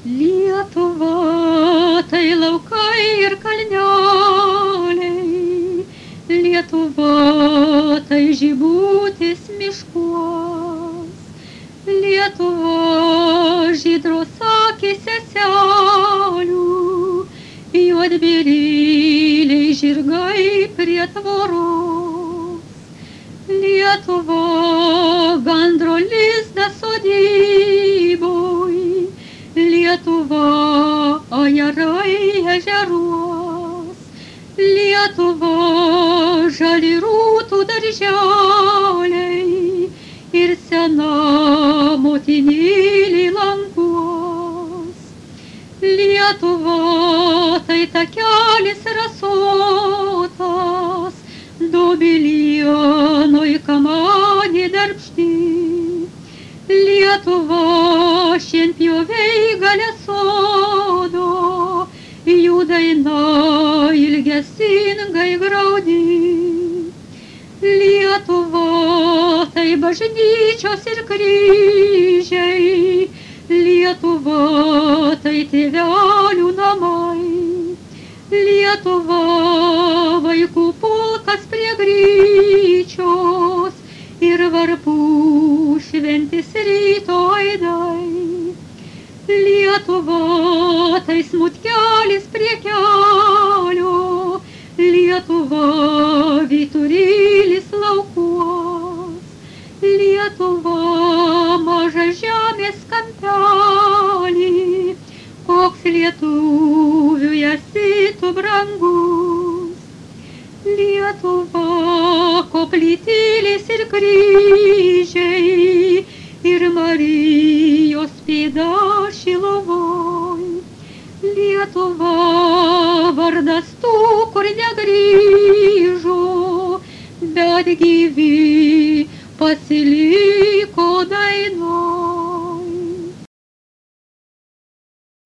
Lietuva, tai laukai ir kalneliai, Lietuva, tai žibutės miškuos, Lietuva, žydros akys seselių, juodbėrėliai žirgai prie tvoros, Lietuva, gandro lizdas sodyboj, Lietuva, ajerai ežeruos, Lietuva, žali rūtų darželiai ir sena motinėlė lankuos. Lietuva, tai takelis rasotas, Dobilienoj kamanė darbšti. Lietuva, šienpjoviai gale sodo, jų daina ilgesingai graudi. Lietuva, tai bažnyčios ir kryžiai, Lietuva, tai tėvelių namai, Lietuva, vaikų pulkas prie gryčios ir varpų šventis ryto aidai. Lietuva, tai smutkelis prie kelio, Lietuva, vyturėlis laukuos, Lietuva, maža žemės kampelį, koks lietuvių esi tu brangus. Lietuva, koplytėlės ir kryžiai ir Marijos pėda Šiluvoj. Lietuva, vardas tų, kur negrįžo, bet gyvi pasiliko.